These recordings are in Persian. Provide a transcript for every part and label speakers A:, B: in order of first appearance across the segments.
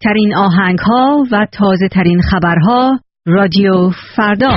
A: بهترین آهنگ‌ها و تازه‌ترین خبرها رادیو فردا.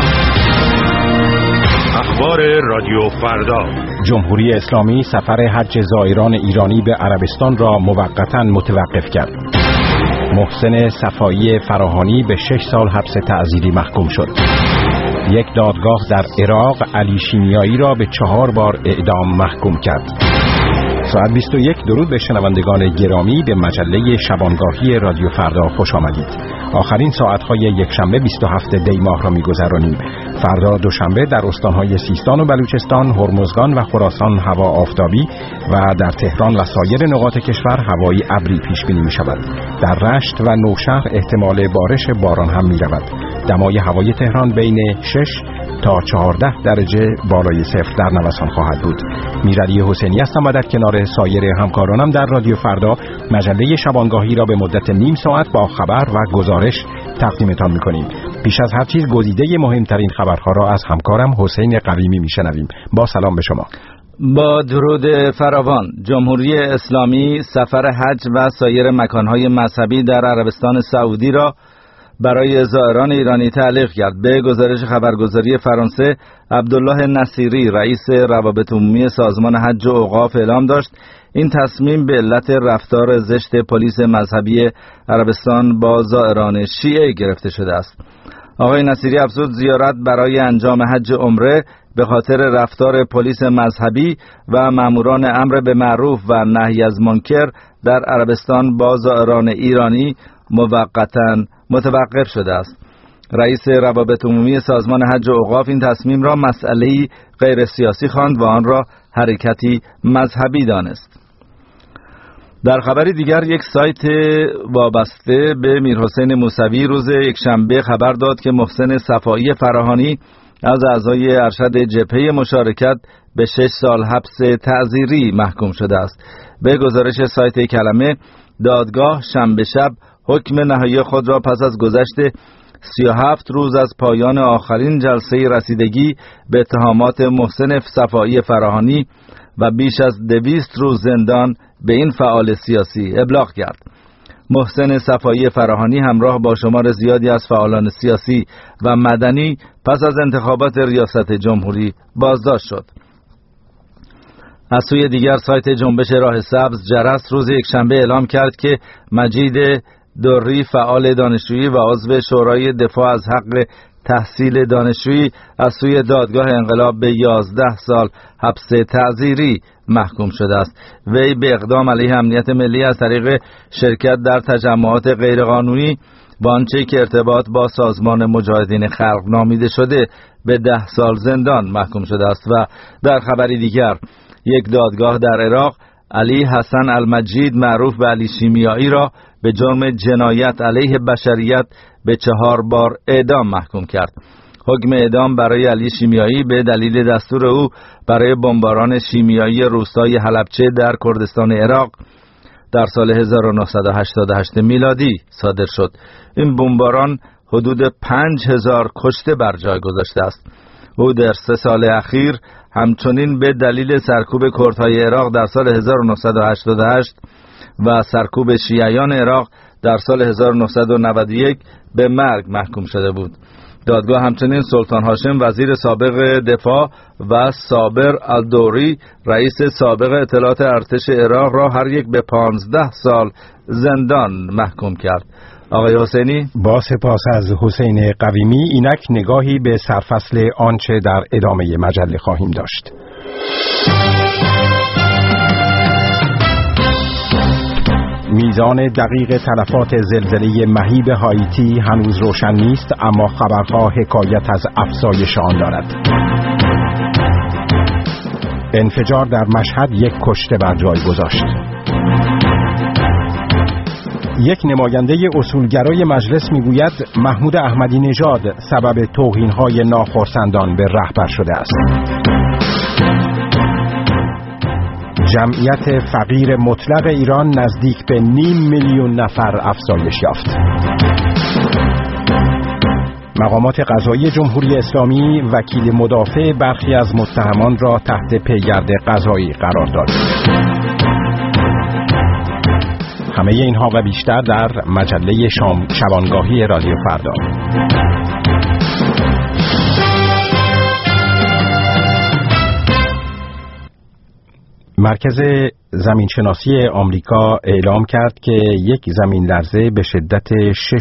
B: اخبار رادیو فردا.
C: جمهوری اسلامی سفر حج زائران ایرانی به عربستان را موقتاً متوقف کرد. محسن صفایی فراهانی به 6 سال حبس تعزیری محکوم شد. یک دادگاه در عراق علی شیمیایی را به 4 بار اعدام محکوم کرد. ساعت 21. درود به شنوندگان گرامی، به مجله شبانگاهی رادیو فردا خوش آمدید. آخرین ساعت‌های یکشنبه 27 دی ماه را می‌گذرانیم. فردا دوشنبه در استان‌های سیستان و بلوچستان، هرمزگان و خراسان هوا آفتابی و در تهران و سایر نقاط کشور هوایی ابری پیش بینی می‌شود. در رشت و نوشهر احتمال بارش باران هم می‌رود. دمای هوای تهران بین 6 تا 14 درجه بالای صفر در نوسان خواهد بود. میرعلی حسینی هستم و در کنار سایر همکارانم در رادیو فردا مجله شبانگاهی را به مدت نیم ساعت با خبر و گزارش تقدیمتان می‌کنیم. پیش از هر چیز گزیده مهمترین خبرها را از همکارم حسین قویمی میشنویم. با سلام به شما.
D: با درود فراوان. جمهوری اسلامی سفر حج و سایر مکانهای مذهبی در عربستان سعودی را برای زائران ایرانی تعلیق کرد. به گزارش خبرگزاری فرانسه، عبدالله نصیری رئیس روابط عمومی سازمان حج و اوقاف اعلام داشت این تصمیم به علت رفتار زشت پلیس مذهبی عربستان با زائران شیعه گرفته شده است. آقای نصیری افزود زیارت برای انجام حج عمره به خاطر رفتار پلیس مذهبی و ماموران امر به معروف و نهی از منکر در عربستان با زائران ایرانی موقتاً متوقف شده است. رئیس روابط عمومی سازمان حج و اوقاف این تصمیم را مسئله‌ای غیر سیاسی خواند و آن را حرکتی مذهبی دانست. در خبری دیگر، یک سایت وابسته به میرحسین موسوی روز یکشنبه خبر داد که محسن صفایی فراهانی از اعضای ارشد جبهه مشارکت به 6 سال حبس تعزیری محکوم شده است. به گزارش سایت کلمه، دادگاه شنبه شب حکم نهایی خود را پس از گذشت 37 روز از پایان آخرین جلسه رسیدگی به اتهامات محسن صفایی فراهانی و بیش از 200 روز زندان به این فعال سیاسی ابلاغ کرد. محسن صفایی فراهانی همراه با شمار زیادی از فعالان سیاسی و مدنی پس از انتخابات ریاست جمهوری بازداشت شد. از سوی دیگر، سایت جنبش راه سبز جرس روز یکشنبه اعلام کرد که مجید دوری فعال دانشجویی و عضو شورای دفاع از حق تحصیل دانشجویی از سوی دادگاه انقلاب به 11 سال حبس تعزیری محکوم شده است. وی به اقدام علیه امنیت ملی از طریق شرکت در تجمعات غیرقانونی و آنچه که ارتباط با سازمان مجاهدین خلق نامیده شده به 10 سال زندان محکوم شده است. و در خبری دیگر، یک دادگاه در عراق علی حسن المجید معروف به علی شیمیایی را به جرم جنایت علیه بشریت به 4 بار اعدام محکوم کرد. حکم اعدام برای علی شیمیایی به دلیل دستور او برای بمباران شیمیایی روستای حلبچه در کردستان عراق در سال 1988 میلادی صادر شد. این بمباران حدود 5000 کشته بر جای گذاشته است. او در 3 سال اخیر همچنین به دلیل سرکوب کردهای عراق در سال 1988 و سرکوب شیعیان عراق در سال 1991 به مرگ محکوم شده بود. دادگاه همچنین سلطان هاشم وزیر سابق دفاع و صابر الدوری رئیس سابق اطلاعات ارتش عراق را هر یک به 15 سال زندان محکوم کرد. آقای حسینی،
C: با سپاس از حسین قویمی، اینک نگاهی به سرفصل آنچه در ادامه مجله خواهیم داشت. میزان دقیق تلفات زلزله مهیب هایتی هنوز روشن نیست، اما خبرها حکایت از افزایش آن دارد. انفجار در مشهد 1 کشته بر جای گذاشت. یک نماینده اصولگرای مجلس میگوید محمود احمدی نژاد سبب توهین‌های ناخرسندان به رهبر شده است. جمعیت فقیر مطلق ایران نزدیک به 500,000 نفر افزایش یافت. مقامات قضایی جمهوری اسلامی وکیل مدافع برخی از متهمان را تحت پیگرد قضایی قرار داد. همه اینها و بیشتر در مجله شبانگاهی رادیو فردا. مرکز زمینشناسی آمریکا اعلام کرد که یک زمین لرزه به شدت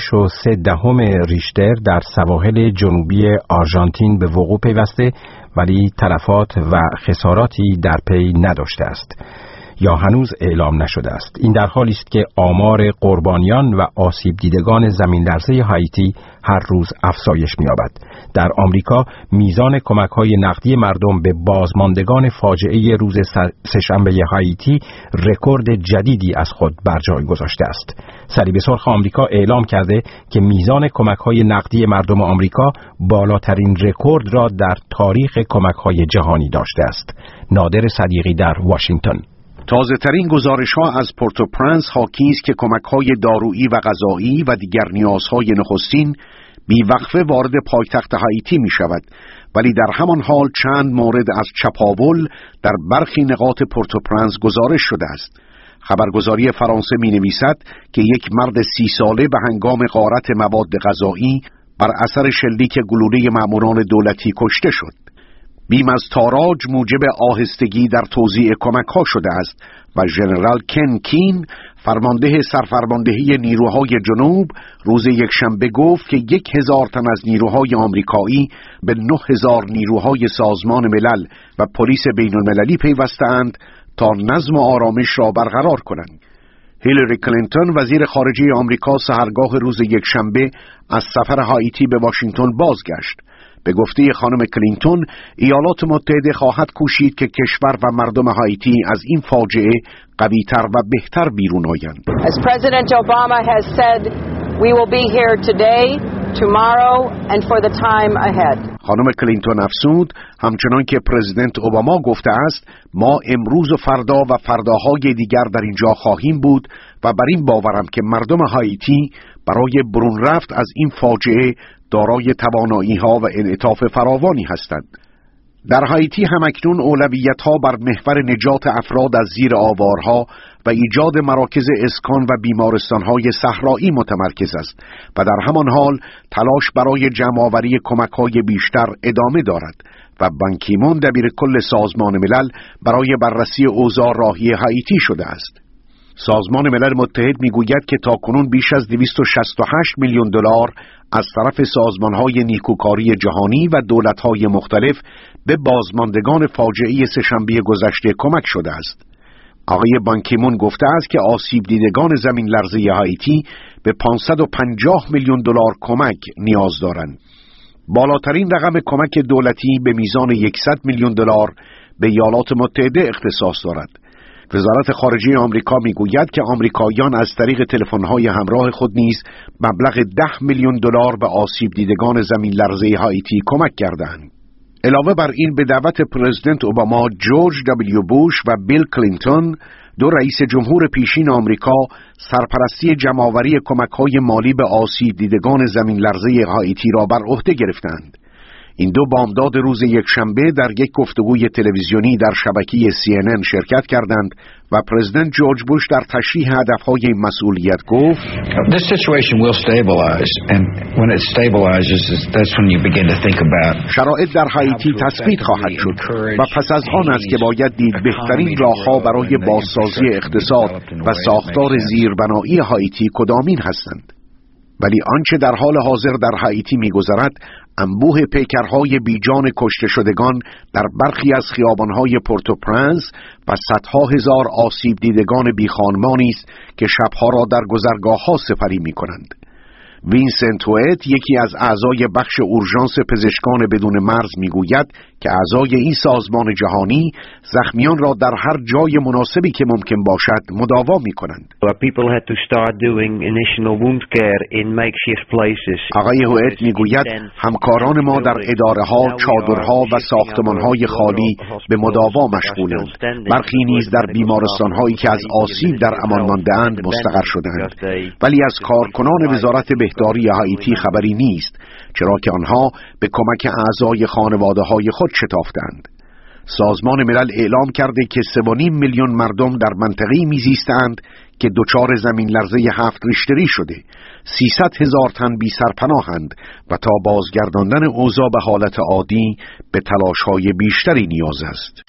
C: 6.3 ریشتر در سواحل جنوبی آرژانتین به وقوع پیوسته، ولی تلفات و خساراتی در پی نداشته است یا هنوز اعلام نشده است. این در حالی است که آمار قربانیان و آسیب دیدگان زمین لرزه هایتی هر روز افزایش می‌یابد. در آمریکا میزان کمک‌های نقدی مردم به بازماندگان فاجعه روز سه‌شنبه هایتی رکورد جدیدی از خود بر جای گذاشته است. صلیب سرخ آمریکا اعلام کرده که میزان کمک‌های نقدی مردم آمریکا بالاترین رکورد را در تاریخ کمک‌های جهانی داشته است. نادر صدیقی در واشنگتن.
E: تازه‌ترین گزارش‌ها از پورتوپرنس حاکی است که کمک‌های دارویی و غذایی و دیگر نیازهای نخستین بی‌وقفه وارد پایتخت هایتی می‌شود، ولی در همان حال چند مورد از چپاول در برخی نقاط پورتوپرنس گزارش شده است. خبرگزاری فرانسه می‌نویسد که یک مرد 30 ساله به هنگام غارت مواد غذایی بر اثر شلیک گلوله ماموران دولتی کشته شد. بیم از تاراج موجب آهستگی در توزیع کمک‌ها شده است و ژنرال کن کین، فرمانده سرفرماندهی نیروهای جنوب، روز یکشنبه گفت که 1000 تن از نیروهای آمریکایی به 9000 نیروهای سازمان ملل و پلیس بین‌المللی پیوستند تا نظم و آرامش را برقرار کنند. هیلاری کلینتون وزیر خارجه آمریکا سحرگاه روز یکشنبه از سفر هایتی به واشنگتن بازگشت. به گفته خانم کلینتون، ایالات متحده خواهد کوشید که کشور و مردم هایتی از این فاجعه قوی‌تر و بهتر بیرون آیند.
F: As President Obama has said, we will be here today, tomorrow and for the time ahead.
E: خانم کلینتون افزود، همچنان که پرزیدنت اوباما گفته است، ما امروز و فردا و فرداهای دیگر در اینجا خواهیم بود و بر این باورم که مردم هایتی برای برون رفت از این فاجعه دارای توانایی‌ها و انعطاف فراوانی هستند. در هایتی همکنون اولویت‌ها بر محور نجات افراد از زیر آوارها و ایجاد مراکز اسکان و بیمارستان‌های صحرایی متمرکز است و در همان حال تلاش برای جمع‌آوری کمک‌های بیشتر ادامه دارد و بان کی مون دبیرکل سازمان ملل برای بررسی اوضاع راهی هایتی شده است. سازمان ملل متحد میگوید که تاکنون بیش از 268 میلیون دلار از طرف سازمان‌های نیکوکاری جهانی و دولت‌های مختلف به بازماندگان فاجعه سه‌شنبه گذشته کمک شده است. آقای بان کی مون گفته است که آسیب دیدگان زمین لرزه هایتی به 550 میلیون دلار کمک نیاز دارند. بالاترین رقم کمک دولتی به میزان 100 میلیون دلار به ایالات متحده اختصاص دارد. وزارت خارجه آمریکا میگوید که آمریکاییان از طریق تلفن‌های همراه خود نیز مبلغ 10 میلیون دلار به آسیب دیدگان زمین لرزه هایتی کمک کردند. علاوه بر این به دعوت پرزیدنت اوباما، جورج دبلیو بوش و بیل کلینتون، دو رئیس جمهور پیشین آمریکا، سرپرستی جمع‌آوری کمک‌های مالی به آسیب دیدگان زمین لرزه هایتی را بر عهده گرفتند. این دو بامداد روز یکشنبه در یک گفتگوی تلویزیونی در شبکه CNN شرکت کردند و پرزیدنت جورج بوش در تشریح هدفهای این مسئولیت گفت:
G: This situation will stabilize and when it stabilizes that's when you begin to think about
E: شرایط در هایتی تثبیت خواهد شد و پس از آن است که باید دید بهترین راه‌ها برای بازسازی اقتصاد و ساختار زیربنایی هایتی کدامین هستند. ولی آنچه در حال حاضر در هایتی می‌گذرد انبوه پیکرهای بیجان کشته شدگان در برخی از خیابانهای پورتوپرنس و صدها هزار آسیب دیدگان بیخانمانی است که شبها را در گذرگاه‌ها سپری می‌کنند. وینسنت هوئت، یکی از اعضای بخش اورژانس پزشکان بدون مرز، میگوید که اعضای این سازمان جهانی زخمیان را در هر جای مناسبی که ممکن باشد مداوا می‌کنند. آقای هوئت میگوید همکاران ما در اداره‌ها، چادرها و ساختمان‌های خالی به مداوا مشغولند. برخی نیز در بیمارستان‌هایی که از آسیب در امان مانده‌اند مستقر شدند. ولی از کارکنان وزارت بهداری هایتی خبری نیست، چرا که آنها به کمک اعضای خانواده‌های خود شتافتند. سازمان ملل اعلام کرده که 3.5 میلیون مردم در منطقه‌ای میزیستند که دچار زمین لرزه 7 ریشتری شده. 300,000 تن بی سرپناهند و تا بازگرداندن اوضاع به حالت عادی به تلاش‌های بیشتری نیاز است.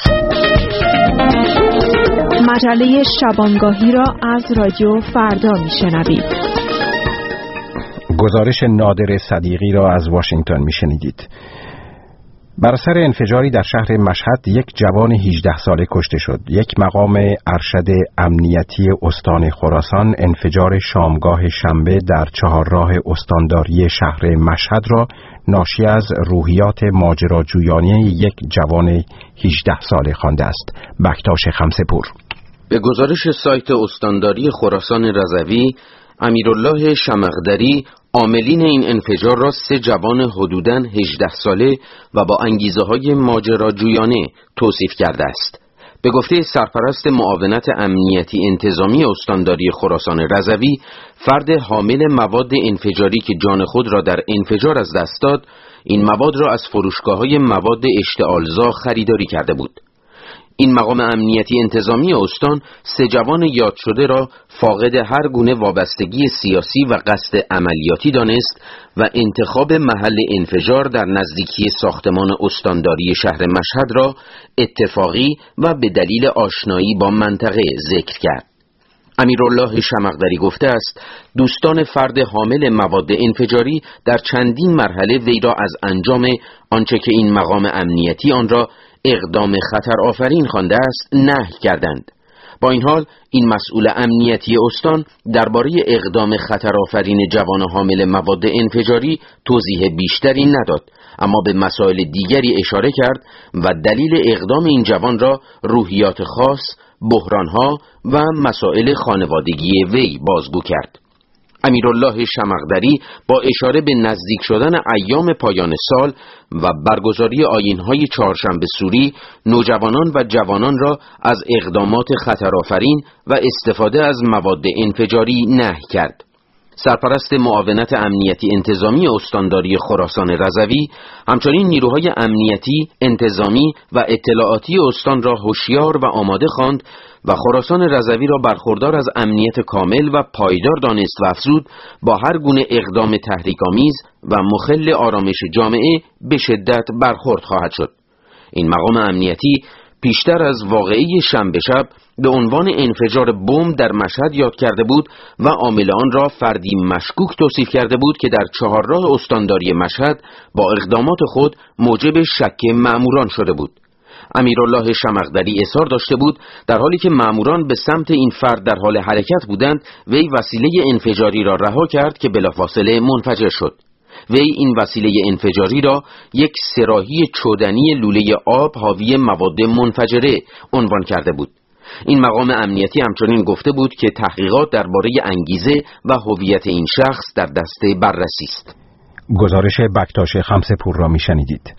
H: مجله شبانگاهی را از رادیو فردا میشنوید.
C: گزارش نادر صدیقی را از واشنگتن میشنیدید. بر اثر انفجاری در شهر مشهد یک جوان 18 ساله کشته شد. یک مقام ارشد امنیتی استان خراسان انفجار شامگاه شنبه در چهارراه استانداری شهر مشهد را ناشی از روحیات ماجراجویانه یک جوان 18 ساله خوانده است. بکتاش خمسه‌پور.
I: به گزارش سایت استانداری خراسان رضوی، امیرالله شمقدری عاملین این انفجار را 3 جوان حدوداً 18 ساله و با انگیزه‌های ماجراجویانه توصیف کرده است. به گفته سرپرست معاونت امنیتی انتظامی استانداری خراسان رضوی، فرد حامل مواد انفجاری که جان خود را در انفجار از دست داد، این مواد را از فروشگاه‌های مواد اشتعالزا خریداری کرده بود. این مقام امنیتی انتظامی استان 3 جوان یاد شده را فاقد هر گونه وابستگی سیاسی و قصد عملیاتی دانست و انتخاب محل انفجار در نزدیکی ساختمان استانداری شهر مشهد را اتفاقی و به دلیل آشنایی با منطقه ذکر کرد. امیرالله شمقدری گفته است دوستان فرد حامل مواد انفجاری در چندین مرحله وی را از انجام آنچه که این مقام امنیتی آن را اقدام خطر آفرین خوانده است نهی کردند. با این حال این مسئول امنیتی استان درباره اقدام خطر آفرین جوان حامل مواد انفجاری توضیح بیشتری نداد، اما به مسائل دیگری اشاره کرد و دلیل اقدام این جوان را روحیات خاص، بحرانها و مسائل خانوادگی وی بازگو کرد. امیرالله شمقدری با اشاره به نزدیک شدن ایام پایان سال و برگزاری آیین‌های چهارشنبه سوری، نوجوانان و جوانان را از اقدامات خطرآفرین و استفاده از مواد انفجاری نهی کرد. سرپرست معاونت امنیتی انتظامی استانداری خراسان رضوی همچنین نیروهای امنیتی، انتظامی و اطلاعاتی استان را هوشیار و آماده خواند و خراسان رضوی را برخوردار از امنیت کامل و پایدار دانست و افزود با هر گونه اقدام تحریک‌آمیز و مخل آرامش جامعه به شدت برخورد خواهد شد. این مقام امنیتی پیشتر از واقعه شنبه شب به عنوان انفجار بمب در مشهد یاد کرده بود و عامل آن را فردی مشکوک توصیف کرده بود که در چهارراه استانداری مشهد با اقدامات خود موجب شک مأموران شده بود. امیرالله شمقدری اصرار داشته بود در حالی که مأموران به سمت این فرد در حال حرکت بودند، وی وسیله انفجاری را رها کرد که بلافاصله منفجر شد. وی این وسیله انفجاری را یک صراحی چودنی لوله آب حاوی مواد منفجره عنوان کرده بود. این مقام امنیتی همچنین گفته بود که تحقیقات درباره انگیزه و هویت این شخص در دست بررسی است.
C: گزارش بکتاش خمسه‌پور را میشنیدید.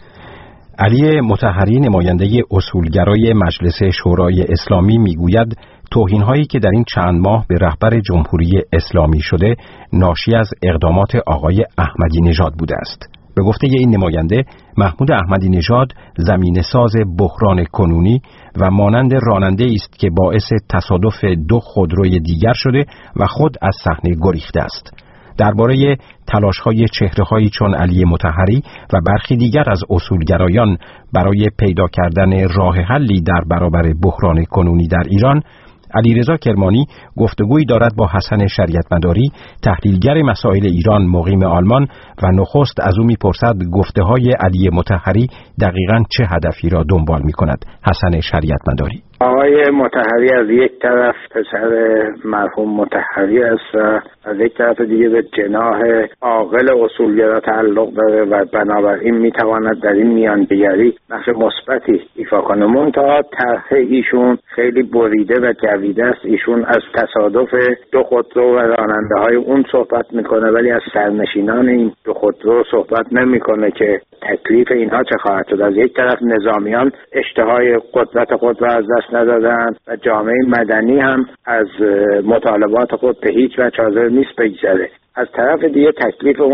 C: علی مطهری نماینده اصولگرای مجلس شورای اسلامی میگوید توهین‌هایی که در این چند ماه به رهبر جمهوری اسلامی شده ناشی از اقدامات آقای احمدی نژاد بوده است. به گفته این نماینده، محمود احمدی نژاد زمینه‌ساز بحران کنونی و مانند راننده است که باعث تصادف 2 خودروی دیگر شده و خود از صحنه گریخته است. درباره تلاش‌های چهره‌هایی چون علی مطهری و برخی دیگر از اصولگرایان برای پیدا کردن راه حلی در برابر بحران کنونی در ایران، علیرضا کرمانی گفتگویی دارد با حسن شریعتمداری، تحلیلگر مسائل ایران مقیم آلمان، و نخست از او می‌پرسد گفته‌های علی مطهری دقیقاً چه هدفی را دنبال می‌کند. حسن شریعتمداری:
J: آقای مطهری از یک طرف پسر مرحوم مطهری است و از یک طرف دیگه به جناح عاقل اصولگرا تعلق داره و بنابراین میتواند در این میانجیگری نقش مثبتی ایفا کنه. منتها طرح ایشون خیلی بریده و جویده است. ایشون از تصادف 2 خودرو و راننده های اون صحبت میکنه ولی از سرنشینان این 2 خودرو صحبت نمیکنه که تکلیف اینها چه خواهد شد. از یک طرف نظامیان اشتهای قدرت خود را از دست ندادند و جامعه مدنی هم از مطالبات خود به هیچ وجه حاضر نیست بگذره. از طرف دیگه تکلیف اون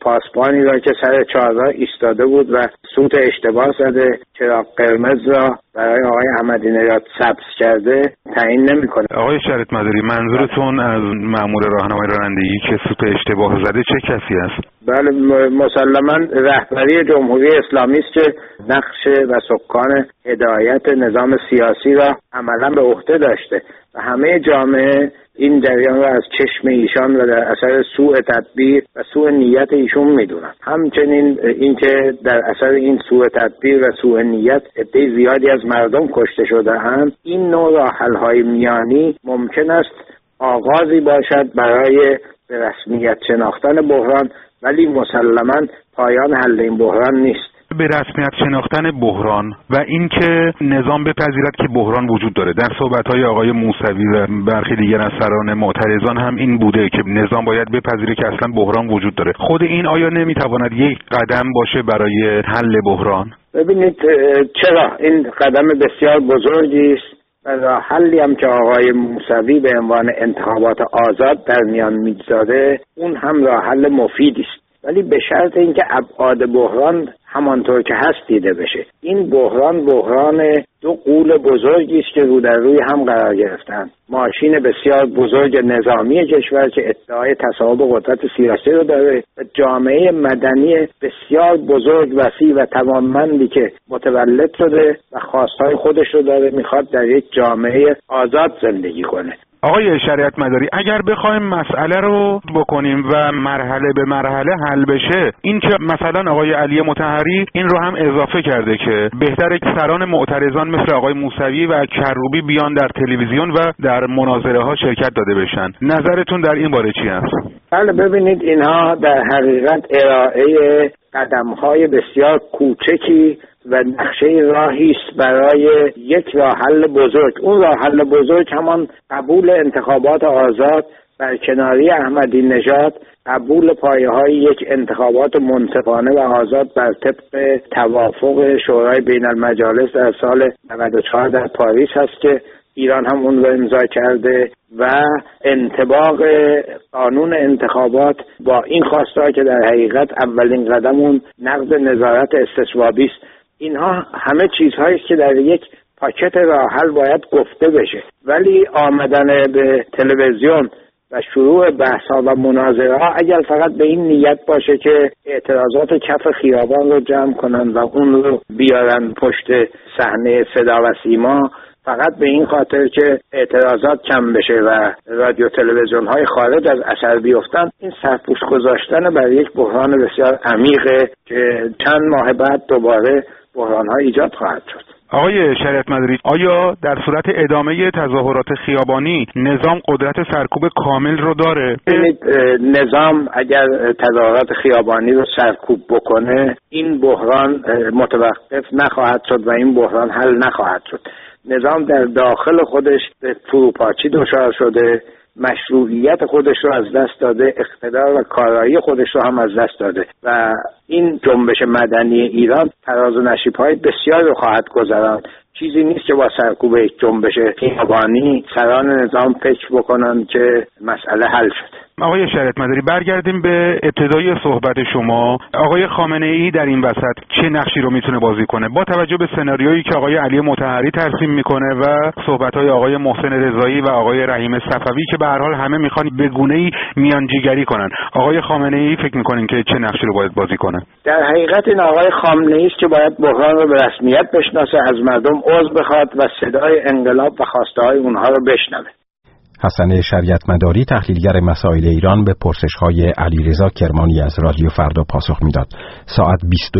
J: پاسبانی را که سر چهارراه ایستاده بود و سوت اشتباه زده چراغ قرمز را برای آقای احمدی نژاد سبز کرده تعیین نمی‌کنه.
B: آقای شریعت مداری، منظورتون از مأمور راهنمای رانندگی که سوت اشتباه زده چه کسی است؟
J: بله، مسلماً رهبری جمهوری اسلامی است که نقش و سکان هدایت نظام سیاسی را عملاً به عهده داشته و همه جامعه این جریان را از چشم ایشان و در اثر سوء تدبیر و سوء نیت ایشون میدونن. همچنین اینکه در اثر این سوء تدبیر و سوء نیت عده زیادی از مردم کشته شده‌اند، این نوع راه‌حل‌های میانی ممکن است آغازی باشد برای به رسمیت شناختن بحران، ولی مسلماً پایان حل این بحران نیست.
B: به رسمیت شناختن بحران و اینکه نظام بپذیرد که بحران وجود داره. در صحبت‌های آقای موسوی و برخی دیگر از سران معترضان هم این بوده که نظام باید بپذیره که اصلا بحران وجود داره. خود این آیا نمیتواند یک قدم باشه برای حل بحران؟
J: ببینید، چرا این قدم بسیار بزرگی است و راه حلی هم که آقای موسوی به عنوان انتخابات آزاد در میان میگذاره اون هم راه حل مفیدی است، ولی به شرط اینکه ابعاد بحران همانطور که هست دیده بشه. این بحران دو غول بزرگی است که رو در روی هم قرار گرفتن. ماشین بسیار بزرگ نظامی کشور که ادعای تصاحب قدرت سیاسی رو داره و جامعه مدنی بسیار بزرگ، وسیع و توانمندی که متولد شده و خواستهای خودش رو داره، میخواد در یک جامعه آزاد زندگی کنه.
B: آقای شریعت مداری، اگر بخوایم مسئله رو بکنیم و مرحله به مرحله حل بشه، این که مثلا آقای علی مطهری این رو هم اضافه کرده که بهتره که سران معترضان مثل آقای موسوی و کروبی بیان در تلویزیون و در مناظره ها شرکت داده بشن. نظرتون در این باره چی است؟
J: بله، ببینید، اینها در حقیقت ارائه قدم‌های بسیار کوچکی و نقشه راهی است برای یک راه حل بزرگ. اون راه حل بزرگ همان قبول انتخابات آزاد، برکناری احمدی نژاد، قبول پایه‌های یک انتخابات منصفانه و آزاد بر طبق توافق شورای بین المجالس در سال 94 در پاریس هست که ایران هم اون رو امضا کرده، و انطباق قانون انتخابات با این خواستار که در حقیقت اولین قدم اون نقض نظارت استصوابی است. اینها همه چیزهایی است که در یک پاکت راه حل باید گفته بشه، ولی آمدن به تلویزیون و شروع بحث‌ها و مناظره‌ها اگر فقط به این نیت باشه که اعتراضات کف خیابان رو جمع کنن و اون رو بیارن پشت صحنه صدا و سیما، فقط به این خاطر که اعتراضات کم بشه و رادیو تلویزیون‌های خارج از اثر بیفتن، این سرپوش گذاشتن بر یک بحران بسیار عمیقه که چند ماه بعد دوباره بحران‌ها ایجاد خواهد شد.
B: آقای شریعت مداری، آیا در صورت ادامه تظاهرات خیابانی نظام قدرت سرکوب کامل رو داره؟
J: نظام اگر تظاهرات خیابانی رو سرکوب بکنه، این بحران متوقف نخواهد شد و این بحران حل نخواهد شد. نظام در داخل خودش به فروپاشی دچار شده، مشروعیت خودش رو از دست داده، اقتدار و کارایی خودش رو هم از دست داده و این جنبش مدنی ایران فراز و نشیب‌های بسیار رو خواهد گذراند. چیزی نیست که با سرکوب یک جنبش خیابانی سران نظام فکر بکنن که مسئله حل شده.
B: آقای شریعت مداری، برگردیم به ابتدای صحبت شما. آقای خامنه‌ای در این وسط چه نقشی رو میتونه بازی کنه با توجه به سناریویی که آقای علی مطهری ترسیم میکنه و صحبت‌های آقای محسن رضایی و آقای رحیم صفوی که به هر حال همه میخوان به گونه‌ای میانجیگری کنن؟ آقای خامنه‌ای فکر میکنین که چه نقشی رو باید بازی کنه؟
J: در حقیقت این آقای خامنه‌ای است که باید بحران رو به رسمیت بشناسه، از مردم عذر بخواد و صدای انقلاب و خواسته‌های اونها رو بشنوه.
C: حسن شریعت مداری، تحلیلگر مسائل ایران، به پرسش‌های علیرضا کرمانی از رادیو فردا پاسخ میداد. ساعت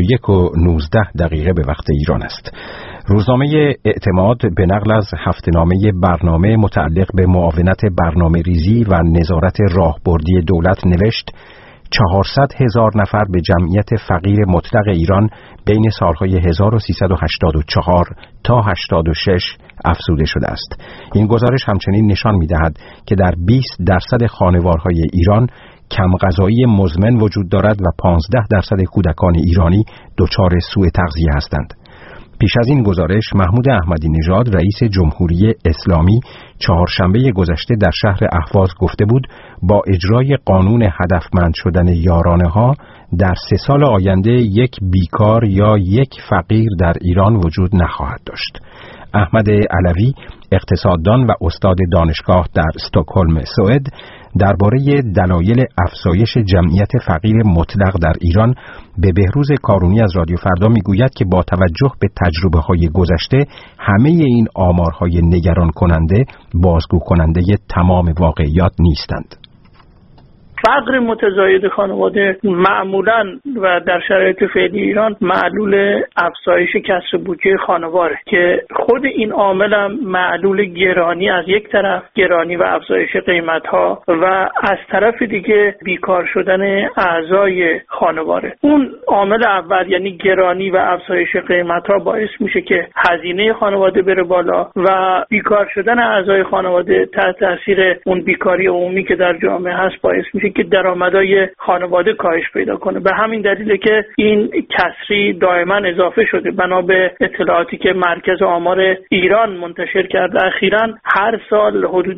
C: 21:19 به وقت ایران است. روزنامه اعتماد به نقل از هفته‌نامه برنامه متعلق به معاونت برنامه‌ریزی و نظارت راهبردی دولت نوشت 400,000 نفر به جمعیت فقیر مطلق ایران بین سالهای 1384 تا 86 افزوده شده است. این گزارش همچنین نشان می‌دهد که در 20% خانوارهای ایران کم غذایی مزمن وجود دارد و 15% کودکان ایرانی دچار سوء تغذیه هستند. پیش از این گزارش محمود احمدی نژاد رئیس جمهوری اسلامی چهارشنبه گذشته در شهر اهواز گفته بود با اجرای قانون هدفمند شدن یارانه‌ها در 3 سال آینده یک بیکار یا یک فقیر در ایران وجود نخواهد داشت. احمد علوی اقتصاددان و استاد دانشگاه در استکهلم سوئد درباره دلایل افزایش جمعیت فقیر مطلق در ایران به بهروز کارونی از رادیو فردا میگوید که با توجه به تجربه‌های گذشته همه این آمارهای نگران کننده بازگو کننده تمام واقعیات نیستند.
K: فقر متزاید خانواده معمولاً و در شرایط فعلی ایران معلول افزایش کسر بودجه خانواره که خود این عامل هم معلول گرانی از یک طرف، گرانی و افزایش قیمت‌ها و از طرف دیگه بیکار شدن اعضای خانواره. اون عامل اول یعنی گرانی و افزایش قیمت‌ها باعث میشه که هزینه خانواده بره بالا و بیکار شدن اعضای خانواده تحت تاثیر اون بیکاری عمومی که در جامعه هست باعث میشه که درآمدهای خانواده کاهش پیدا کنه. به همین دلیله که این کسری دائما اضافه شده. بنا به اطلاعاتی که مرکز آمار ایران منتشر کرده اخیراً هر سال حدود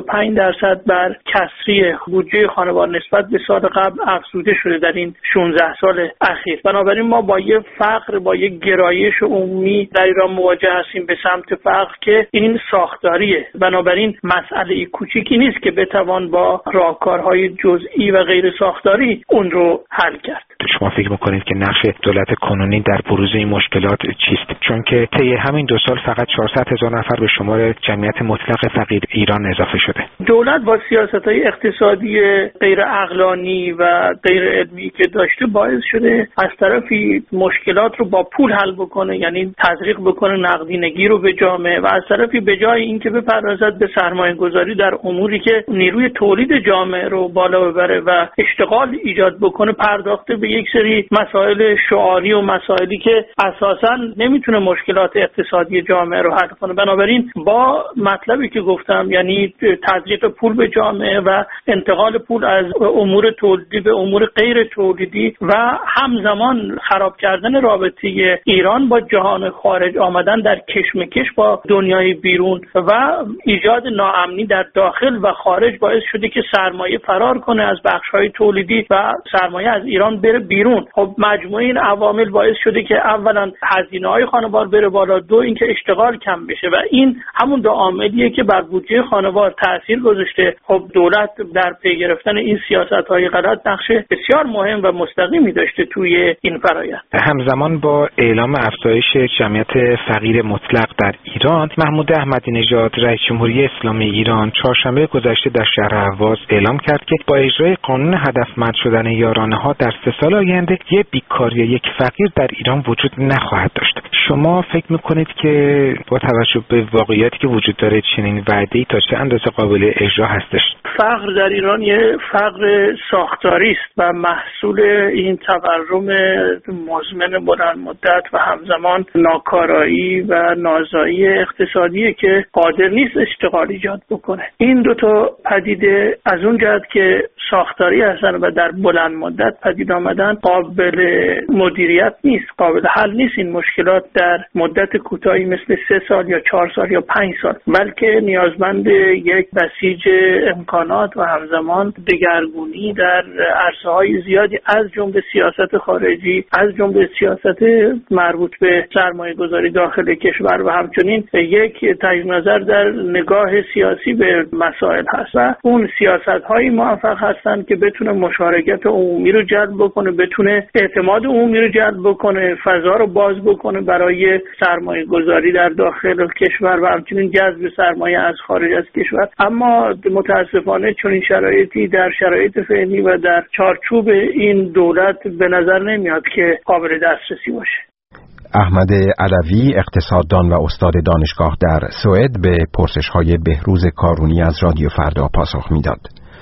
K: 25% بر کسری بودجه خانوار نسبت به سال قبل افزوده شده در این 16 سال اخیر. بنابراین ما با یه فقر، با یه گرایش عمومی در ایران مواجه هستیم به سمت فقر که این ساختاریه. بنابراین مسئله کوچیکی نیست که بتوان با راهکارهای جزئی و غیر ساختاری اون رو حل کرد.
L: شما فکر میکنید که نقش دولت کنونی در بروز این مشکلات چیست؟ چون که طی همین 2 سال فقط 400,000 نفر به شمار جمعیت مطلق فقیر ایران اضافه شده.
K: دولت با سیاست‌های اقتصادی غیر عقلانی و غیر علمی که داشته باعث شده از طرفی مشکلات رو با پول حل بکنه، یعنی تزریق بکنه نقدینگی رو به جامعه، و از طرفی به جای اینکه بپردازد به سرمایه‌گذاری در اموری که نیروی تولید جامعه رو بالا ببره و اشتغال ایجاد بکنه، پرداخته به یک سری مسائل شعاری و مسائلی که اساساً نمیتونه مشکلات اقتصادی جامعه رو حل کنه. بنابراین با مطلبی که گفتم، یعنی تزریق پول به جامعه و انتقال پول از امور تولیدی به امور غیر تولیدی و همزمان خراب کردن رابطه ایران با جهان خارج، آمدن در کشمکش با دنیای بیرون و ایجاد ناامنی در داخل و خارج باعث شده که سرمایه فرار کنه از بخش‌های تولیدی و سرمایه از ایران بره بیرون. خب مجموعه این عوامل باعث شده که اولا هزینه‌های خانوار بره بالا، دو اینکه اشتغال کم بشه و این همون دو عاملیه که بر بودجه خانوار تاثیر گذاشته. خب دولت در پی گرفتن این سیاست‌های غلط نقش بسیار مهم و مستقیمی داشته توی این فرآیند.
L: همزمان با اعلام افزایش جمعیت فقیر مطلق در ایران، محمود احمدی نژاد رئیس جمهوری اسلامی ایران چهارشنبه گذشته در شهر اهواز اعلام کرد که با اجرای قانون هدفمند شدن یارانه‌ها در 3 سال آینده یک بیکار یا یک فقیر در ایران وجود نخواهد داشت. شما فکر میکنید که با توجه به واقعیتی که وجود داره چنین وعده‌ای تا چه اندازه قابل اجرا هستش؟
K: فقر در ایران یه فقر ساختاری است و محصول این تورم مزمن بلند مدت و همزمان ناکارایی و نازایی اقتصادی که قادر نیست اشتغال ایجاد بکنه. این دو تا پدیده از اون جهت که ساختاری هستن و در بلند مدت پدید آمدن قابل مدیریت نیست، قابل حل نیست این مشکلات در مدت کوتاهی مثل 3 سال یا 4 سال یا 5 سال، بلکه نیازمند یک بسیج امکانات و همزمان دگرگونی در عرصه‌های زیادی از جمله سیاست خارجی، از جمله سیاست مربوط به سرمایه‌گذاری داخل کشور و همچنین یک تجدید نظر در نگاه سیاسی به مسائل هست و اون سیاست‌های موفق هستند که بتونه مشارکت عمومی رو جلب بکنه، بتونه اعتماد عمومی رو جلب بکنه، فضا رو باز بکنه برای سرمایه‌گذاری در داخل کشور و همچنین جذب سرمایه از خارج از کشور. اما متاسفانه چون این شرایطی در شرایط فعلی و در چارچوب این دولت به نظر نمیاد که قابل دسترسی باشه.
C: احمد علوی اقتصاددان و استاد دانشگاه در سوئد به پرسش‌های بهروز کارونی از رادیو فردا پاسخ میداد.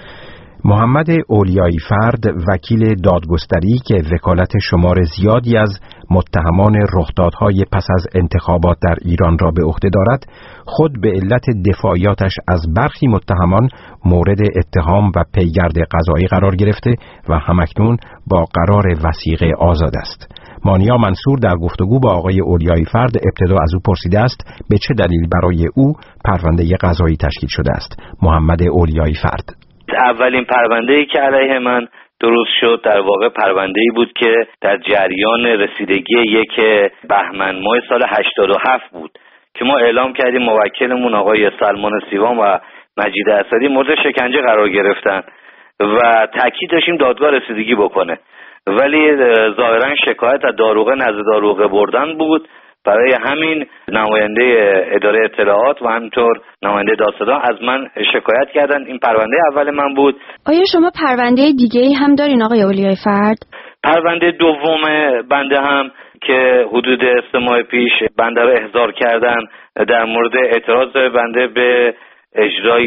C: محمد اولیایی فرد وکیل دادگستری که وکالت شمار زیادی از متهمان رخدادهای پس از انتخابات در ایران را به عهده دارد، خود به علت دفاعیاتش از برخی متهمان مورد اتهام و پیگرد قضایی قرار گرفته و همکنون با قرار وثیقه آزاد است. مانیا منصور در گفتگو با آقای اولیای فرد ابتدا از او پرسیده است به چه دلیل برای او پرونده قضایی تشکیل شده است. محمد اولیای فرد:
M: اولین پرونده‌ای که علیه من درست شد در واقع پرونده‌ای بود که در جریان رسیدگی 1 بهمن ماه سال 87 بود که ما اعلام کردیم موکلمون آقای سلمان سیوان و مجید اسدی مورد شکنجه قرار گرفتن و تاکید داشتیم دادگاه رسیدگی بکنه، ولی ظاهرا شکایت از داروغه نزد داروغه بردن بود. برای همین نماینده اداره اطلاعات و همینطور نماینده دادستان از من شکایت کردن. این پرونده اول من بود.
H: آیا شما پرونده دیگه‌ای هم دارین آقای اولیای فرد؟
M: پرونده دوم بنده هم که حدود 3 ماه پیش بنده رو احضار کردن در مورد اعتراض بنده به اجرای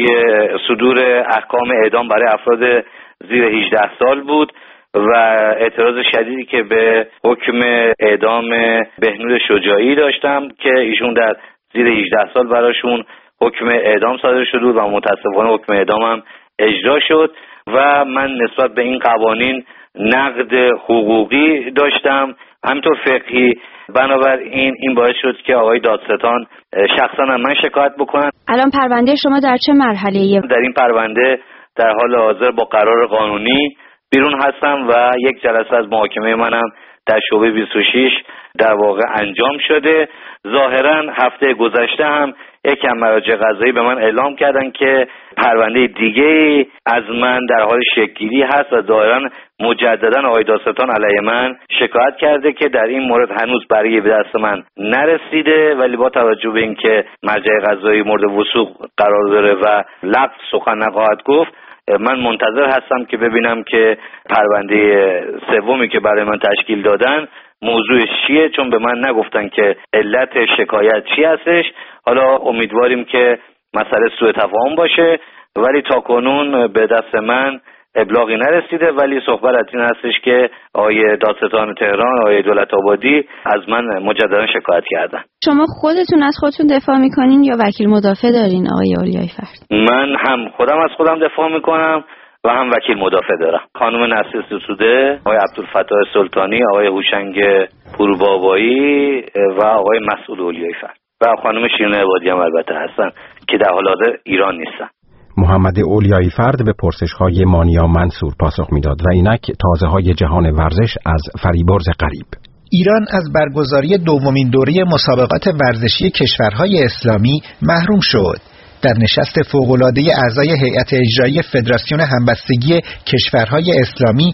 M: صدور احکام اعدام برای افراد زیر 18 سال بود و اعتراض شدیدی که به حکم اعدام بهنود شجاعی داشتم که ایشون در زیر 18 سال براشون حکم اعدام صادر شد و متاسفانه حکم اعدام هم اجرا شد و من نسبت به این قوانین نقد حقوقی داشتم همینطور فقهی. بنابراین این باعث شد که آقای دادستان شخصا من شکایت بکنن.
H: الان پرونده شما در چه مرحله‌ایه؟
M: در این پرونده در حال حاضر با قرار قانونی بیرون هستم و یک جلسه از محاکمه منم در شعبه 26 در واقع انجام شده. ظاهرا هفته گذشته هم یکم مراجع قضایی به من اعلام کردن که پرونده دیگه از من در حال شکل‌گیری هست و ظاهرا مجددا آقای دادستان علیه من شکایت کرده که در این مورد هنوز برای به دست من نرسیده، ولی با توجه به اینکه مرجع قضایی مورد وثوق قرار داره و لفظ سخن نخواهد گفت، من منتظر هستم که ببینم که پرونده سومی که برای من تشکیل دادن موضوعش چیه، چون به من نگفتن که علت شکایت چی هستش. حالا امیدواریم که مسئله سوء تفاهم باشه، ولی تا کنون به دست من ابلاغی نرسیده، ولی صحبت از این هستش که آقای دادستان تهران، آقای دولت آبادی از من مجددا شکایت کردن.
H: شما خودتون از خودتون دفاع میکنین یا وکیل مدافع دارین آقای اولیای فرد؟
M: من هم خودم از خودم دفاع میکنم و هم وکیل مدافع دارم. خانم نصیر ستوده، آقای عبدالفتاح سلطانی، آقای هوشنگ پوربابایی و آقای مسعود اولیای فرد و خانم شیرین عبادی هم البته هستن که در حال حاضر ایران نیستن.
C: محمد اولیای فرد به پرسش‌های مانیا منصور پاسخ میداد و اینک تازه‌های جهان ورزش از فریبرز غریب.
N: ایران از برگزاری دومین دوره مسابقات ورزشی کشورهای اسلامی محروم شد. در نشست فوق‌العاده اعضای هیئت اجرایی فدراسیون همبستگی کشورهای اسلامی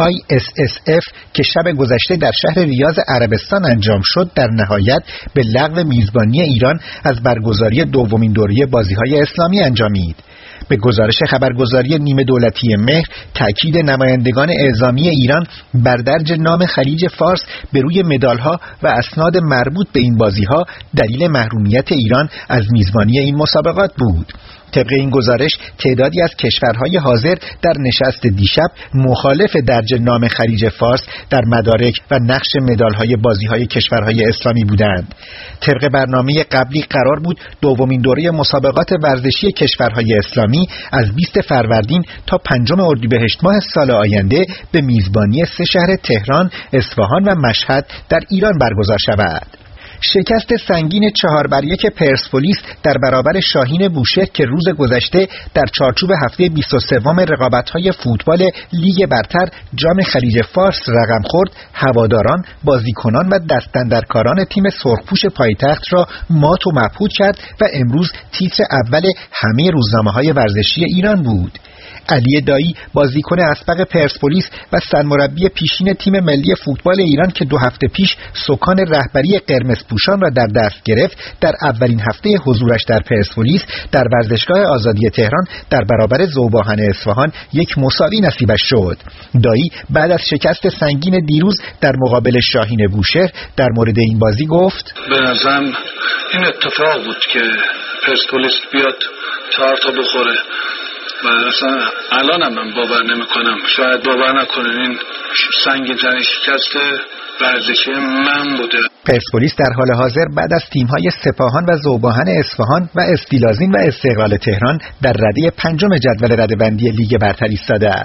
N: ISSF که شب گذشته در شهر ریاض عربستان انجام شد، در نهایت به لغو میزبانی ایران از برگزاری دومین دوره بازی‌های اسلامی انجامید. به گزارش خبرگزاری نیمه دولتی مهر، تأکید نمایندگان اعزامی ایران بر درج نام خلیج فارس به روی مدالها و اسناد مربوط به این بازی‌ها دلیل محرومیت ایران از میزبانی این مسابقات بود. طبق این گزارش تعدادی از کشورهای حاضر در نشست دیشب مخالف درج نام خلیج فارس در مدارک و نقش مدال‌های بازی‌های کشورهای اسلامی بودند. طبق برنامه قبلی قرار بود دومین دوره مسابقات ورزشی کشورهای اسلامی از 20 فروردین تا 5 اردیبهشت ماه سال آینده به میزبانی 3 شهر تهران، اصفهان و مشهد در ایران برگزار شود. شکست سنگین 4-1 پرسپولیس در برابر شاهین بوشهر که روز گذشته در چارچوب هفته 23 رقابت‌های فوتبال لیگ برتر جام خلیج فارس رقم خورد، هواداران، بازیکنان و دستاندرکاران تیم سرخپوش پایتخت را مات و مبهوت کرد و امروز تیتر اول همه روزنامه‌های ورزشی ایران بود. علی دایی، بازیکن اسبق پرسپولیس و سرمربی پیشین تیم ملی فوتبال ایران که 2 هفته پیش سکان رهبری قرمزپوشان را در دست گرفت، در اولین هفته حضورش در پرسپولیس در ورزشگاه آزادی تهران در برابر ذوباهن اصفهان یک مساوی نصیبش شد. دایی بعد از شکست سنگین دیروز در مقابل شاهین بوشهر در مورد این بازی گفت:
O: به نظرم این اتفاق بود که پرسپولیس بیاد 4 تا بخوره و اصلا الانم من باور نمیکنم، شاید باور نکنین، این سنگین ترین شکست ورزشی من بوده.
N: پرسپولیس در حال حاضر بعد از تیم‌های سپاهان و ذوباهن اصفهان و استیلازین و استقلال تهران در رده 5 جدول رده‌بندی لیگ برتر ایستاده است.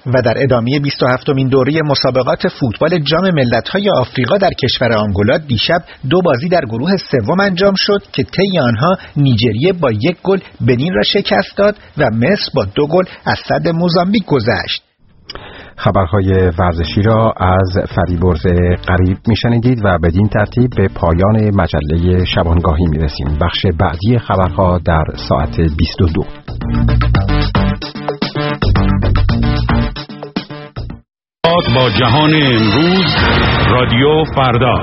N: و در ادامه 27مین دوره مسابقات فوتبال جام ملت‌های آفریقا در کشور آنگولا دیشب 2 بازی در گروه سوم انجام شد که طی آنها نیجریه با 1 گل بنین را شکست داد و مصر با 2 گل از صد موزامبیک گذشت.
C: خبرهای ورزشی را از فریبرز قریب میشنیدید و بدین ترتیب به پایان مجله شبانگاهی میرسیم. بخش بعدی خبرها در ساعت 22.
P: با جهان امروز رادیو فردا.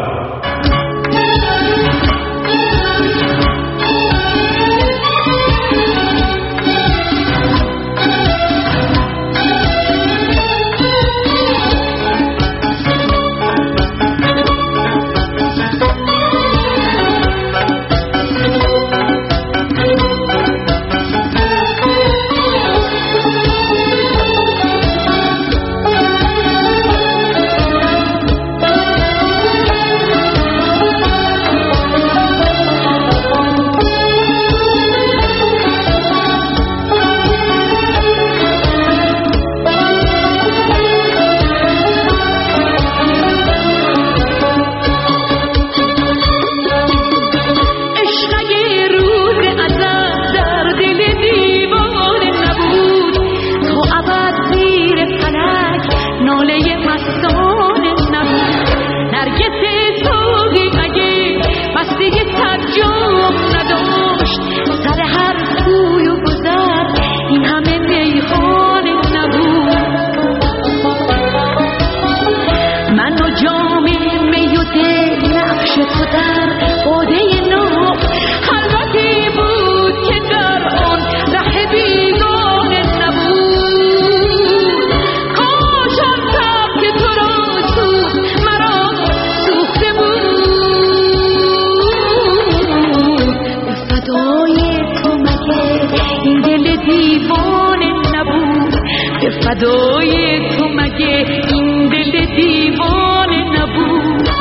Q: فدای تو مگه این دل دیوانه نبود.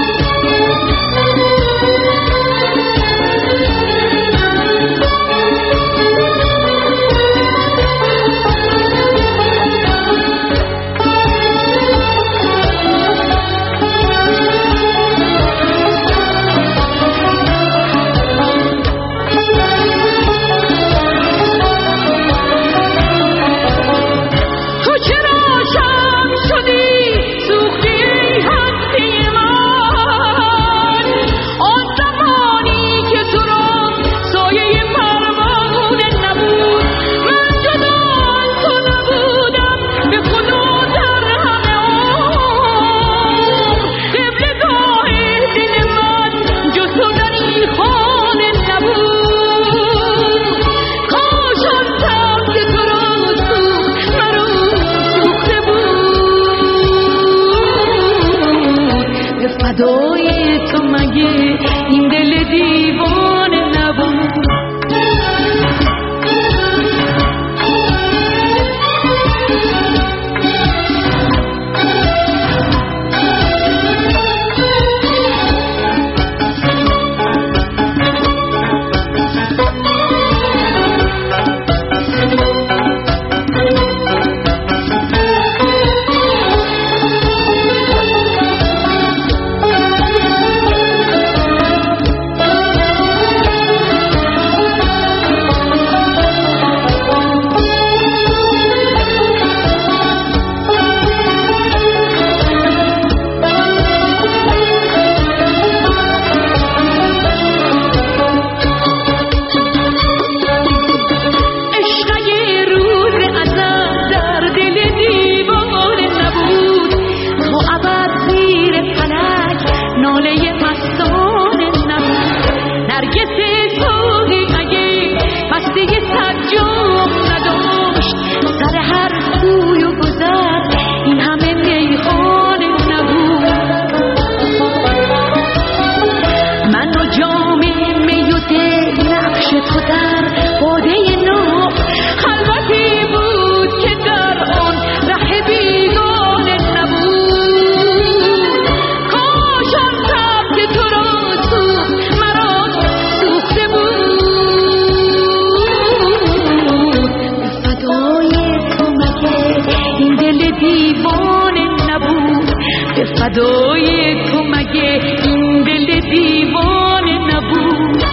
Q: فدای تو مگه این دل دیوانه نبود. فدای تو مگه این دل دیوانه نبود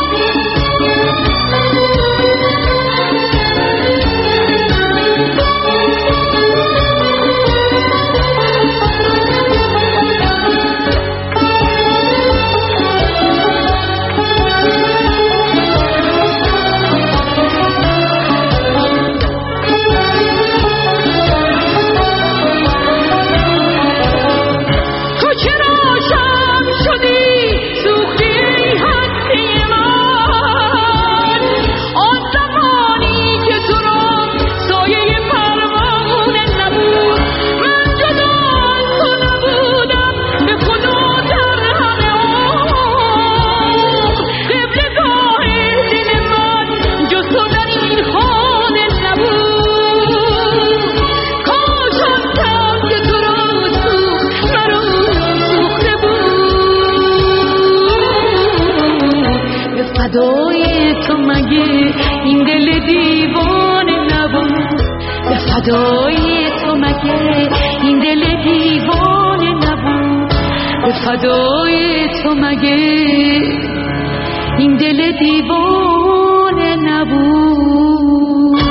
Q: فدای تو مگه این دل دیوانه نبود به فدای تو مگه این دل دیوانه نبود به فدای تو مگه این دل دیوانه نبود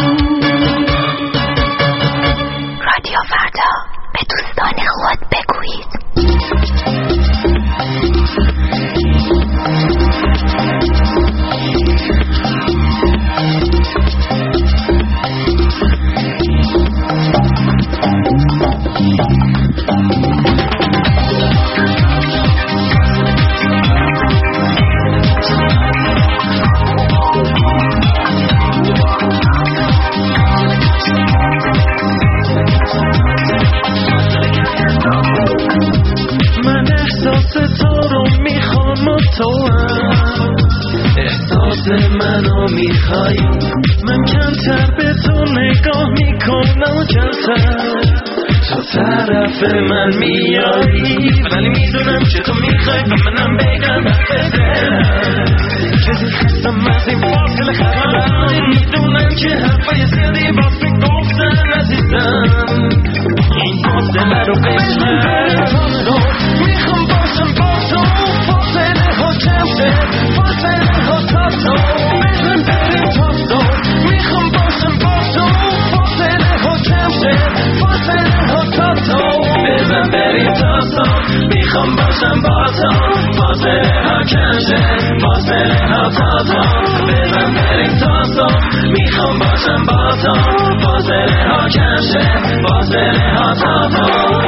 R: رادیو فردا به دوستان خود بگویید
S: احساس منو میخوای من کمتر به تو نگاه میکنم کمتر تو طرف من میایی ولی میدونم که تو میخوای و منم بگم بده کسی خستم از این فاصله خرابم میدونم که حرفای زیادی باز میگفتن عزیزم این فاصله رو بشنو میخوام باشم با تو فاصله ها کم شه فاصله ها تا تو بزن بریم تا تو میخوام باشم با تو فاصله ها کم شه فاصله ها تا تو بزن بریم تا تو میخوام باشم با تو فاصله ها کم شه فاصله ها تا تو بزن بریم تا تو میخوام باشم با تو فاصله ها کم شه فاصله ها تا تو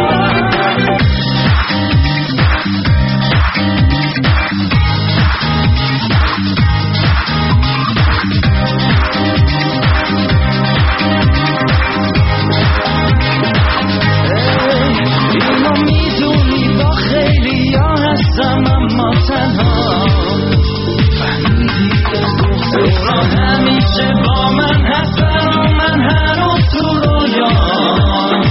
S: اما تنها فهمیدی تو همیشه با من هستن و من هر روز تو رویام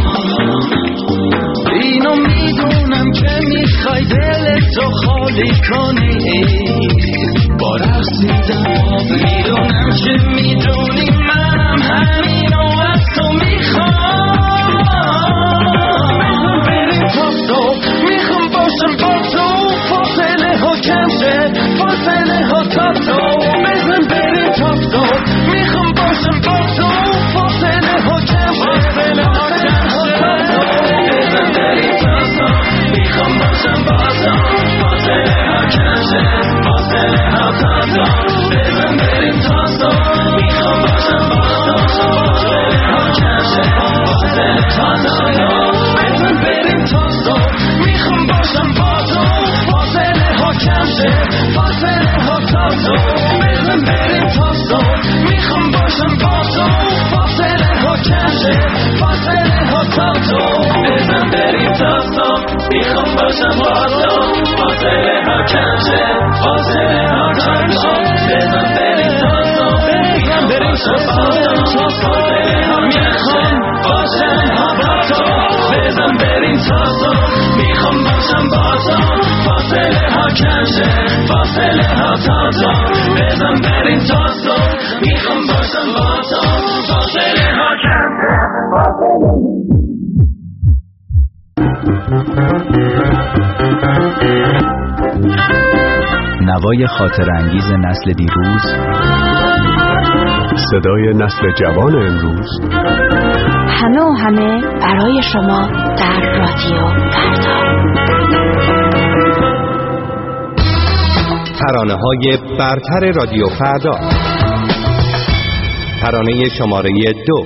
S: اینو میدونم که میخوای دل تو خالی کنی با رقصیدن میدونم که میدونی منم همینو از تو میخوام بریم تا تو میخوام باشم با تو فاصله ها کم شه فاصله ها تا تو بزن بریم تا تو میخوام باشم با تو فاصله ها کم شه فاصله ها کم شه بزن بریم تا تو میخوام باشم با تو فاصله ها کم شه فاصله ها تا تو بزن بریم تا تو میخوام باشم با تو فاصله ها کم شه فاصله ها تا تو بزن بریم تا تو میخوام باشم با تو فاصله ها کم شه فاصله ها تا تو بزن بریم تا تو میخوام باشم با تو فاصله ها کم شه فاصله ها تا تو بزن بریم تا تو میخوام باشم با تو فاصله ها کم شه فاصله ها تا تو بزن بریم تا تو میخوام باشم با تو فاصله ها کم شه فاصله ها با تو بزن بریم تا تو میخوام باشم با تو فاصله ها کم شه فاصله ها تا تو بزن بریم تا تو میخوام باشم با تو فاصله ها کم شه
T: نوای خاطر انگیز نسل دیروز،
U: صدای نسل جوان امروز،
R: همه برای شما در رادیو فردا.
V: ترانه‌های برتر رادیو فردا. ترانه شماره 2.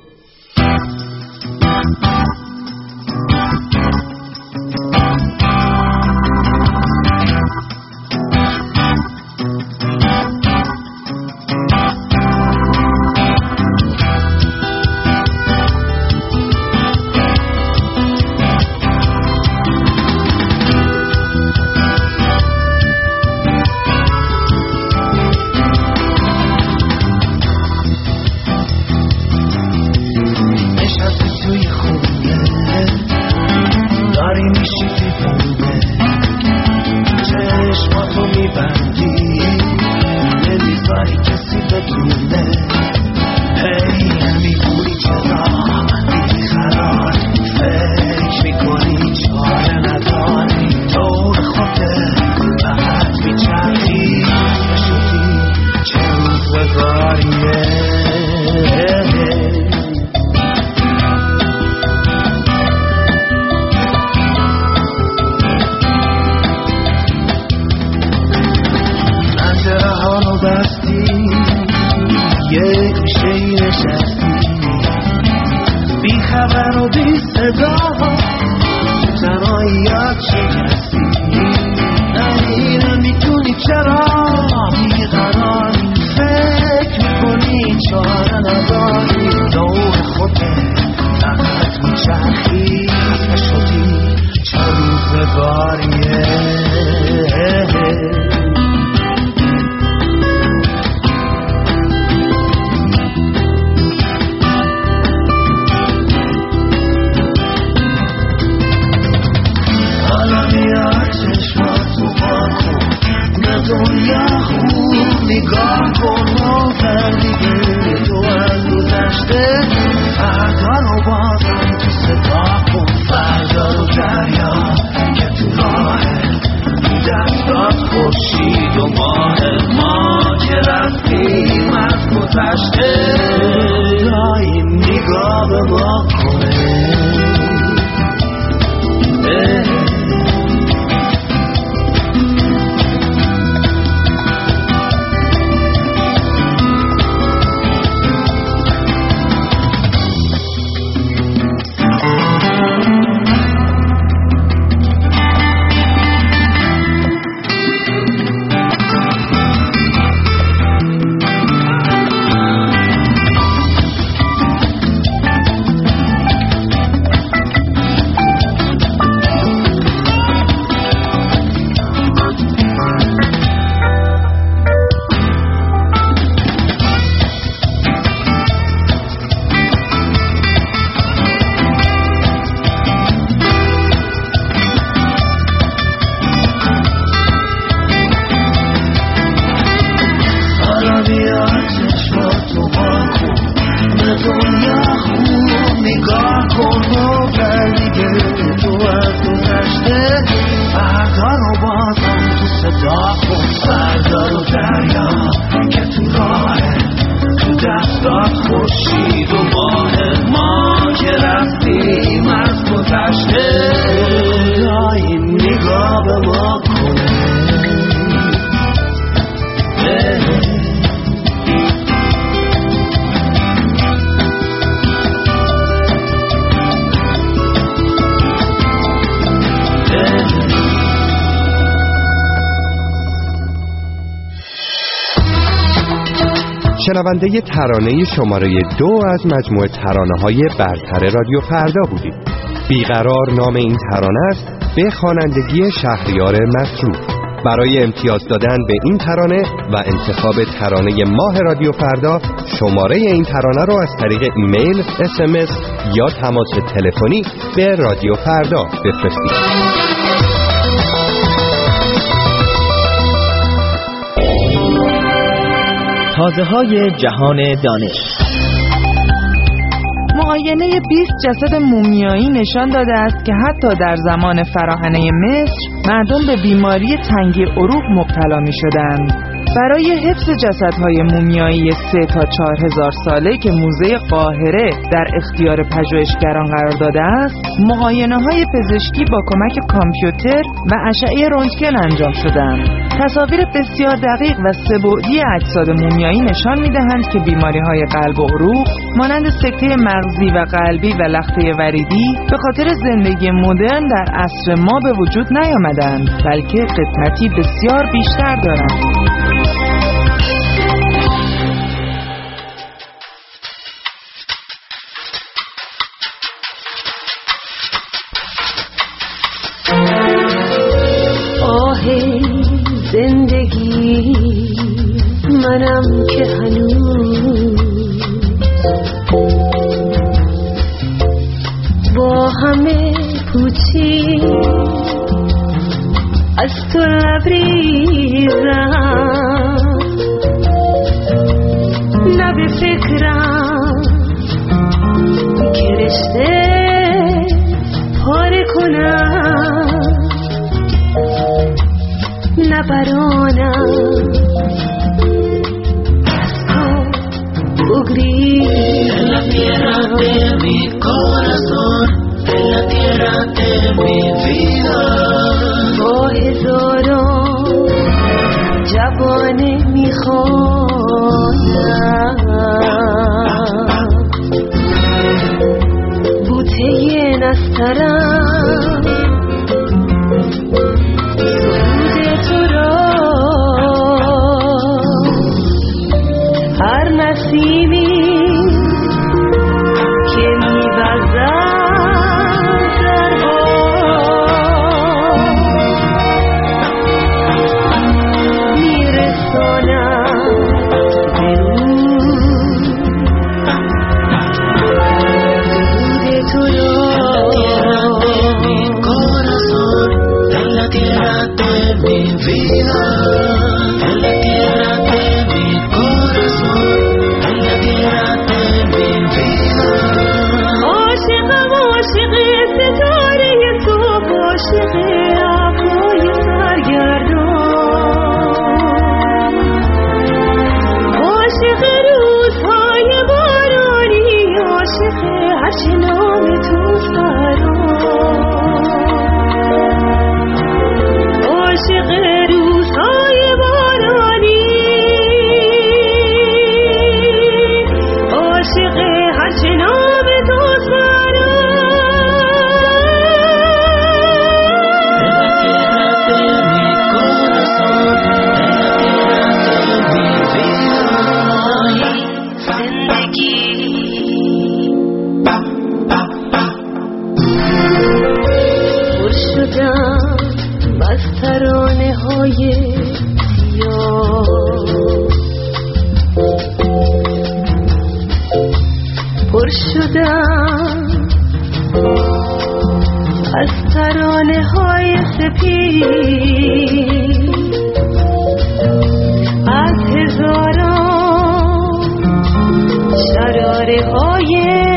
V: شنونده ترانه شماره 2 از مجموعه ترانه‌های برتر رادیو فردا بودید. بیقرار نام این ترانه است، به خوانندگی شهریار مصروف. برای امتیاز دادن به این ترانه و انتخاب ترانه ماه رادیو فردا، شماره این ترانه رو از طریق ایمیل، SMS یا تماس تلفنی به رادیو فردا بفرستید.
W: تازه‌های جهان دانش.
A: معاینه 20 جسد مومیایی نشان داده است که حتی در زمان فراعنه مصر مردم به بیماری تنگی عروق مبتلا می شدند. برای حفظ جسدهای مومیایی 3 تا 4000 ساله که موزه قاهره در اختیار پژوهشگران قرار داده است، معاینه‌های پزشکی با کمک کامپیوتر و اشعه رنتگن انجام شدند. تصاویر بسیار دقیق و سه‌بعدی اجساد مومیایی نشان می‌دهند که بیماری‌های قلب و عروق مانند سکته مغزی و قلبی و لخته وریدی به خاطر زندگی مدرن در عصر ما به وجود نیامدند، بلکه قدمتی بسیار بیشتر دارند.
Q: زندگی منم که هنوز با همه پوچی از تو لبریزم، نه به فکرم که رشته پاره کنم، نه برانم en la tierra de mi corazón, en la tierra de mi vida. با هزاران جوانه میخوانم، بوته نسترم سرود تو را، هر نسیمی که می‌وزد در باد میرسانم به روز سرود تو را. En la tierra de mi vida, en la tierra de mi corazón, en la tierra de mi vida. عاشقم عاشق ستاره صبح، عاشق ابرهای سرگردان، عاشق روزهای بارانی، عاشق هرچه نام توست برام، عاشق روزهای بارانی، عاشق هرچه نام توست برام. زندگی پر شدم از ترانه های سیاه، پر شدم از ترانه های سپید، از هزاران شراره های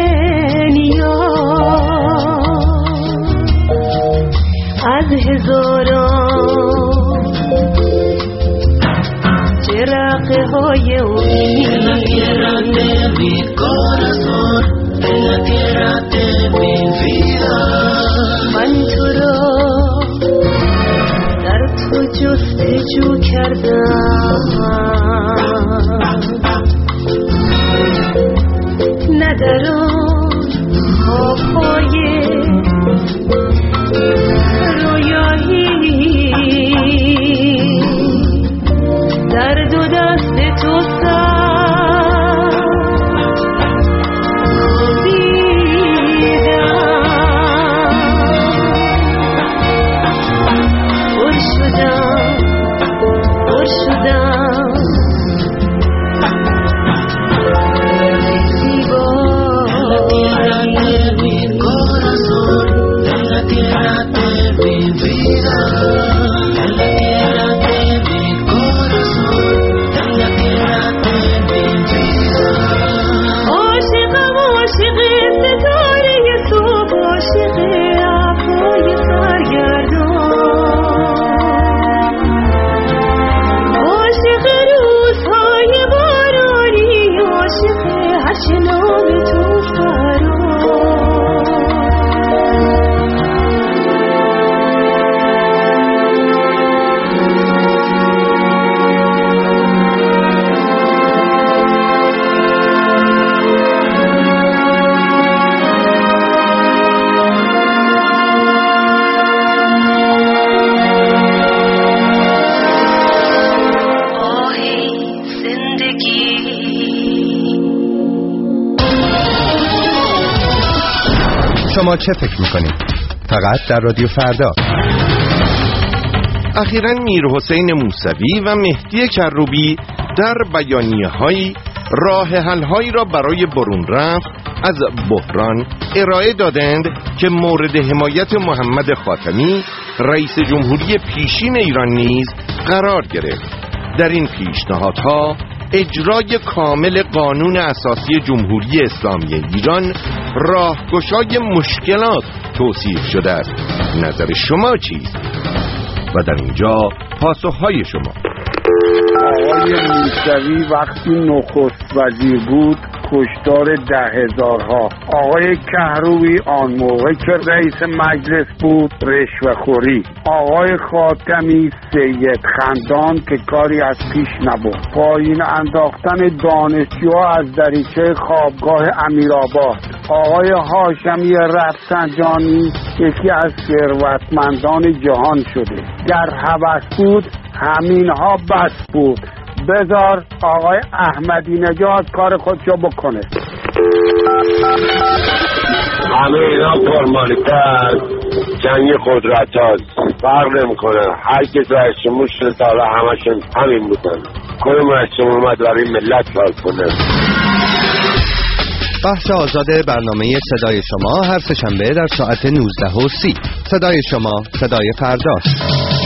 Q: نیاز، از هزاران جرقه های امید. En la tierra de mi corazón, en la tierra de mi vida. من تو را در تو جستجو کردم، نه در آن خوابهای رویایی، در دو دست تو سر خوابیدم، پر شدم
V: شما چه فکر میکنید؟ فقط در رادیو فردا.
D: اخیراً میرحسین موسوی و مهدی کروبی در بیانیه‌هایی راه حل‌هایی را برای برون رفت از بحران ارائه دادند که مورد حمایت محمد خاتمی رئیس جمهوری پیشین ایران نیز قرار گرفت. در این پیشنهادها اجرای کامل قانون اساسی جمهوری اسلامی ایران راهگشای مشکلات توصیف شده است. نظر شما چیست؟ و در اینجا پاسخهای شما.
J: آقای موسوی وقتی نخست وزیر بود کشتار 10,000ها. آقای کهروی آن موقع که رئیس مجلس بود رشوه‌خوری. آقای خاتمی سید خندان که کاری از پیش نبرد. پایین انداختن دانشجوها از دریچه خوابگاه امیرآباد. آقای هاشمی رفسنجانی یکی از ثروتمندان جهان شده. گر هوس بود همینها بس بود. بذار آقای احمدی نژاد کار خودشو بکنه.
F: همه اینا فرمالیته است، جنگ قدرت هاست، فرق نمیکنه. هر کس رئیس جمهور شده تا حالا همشون همین بودن. کدوم رئیس جمهور اومد برای ملت کار کنه؟
V: بخش آزاد برنامه صدای شما هر سه‌شنبه در ساعت 19:30. صدای شما صدای فرداست.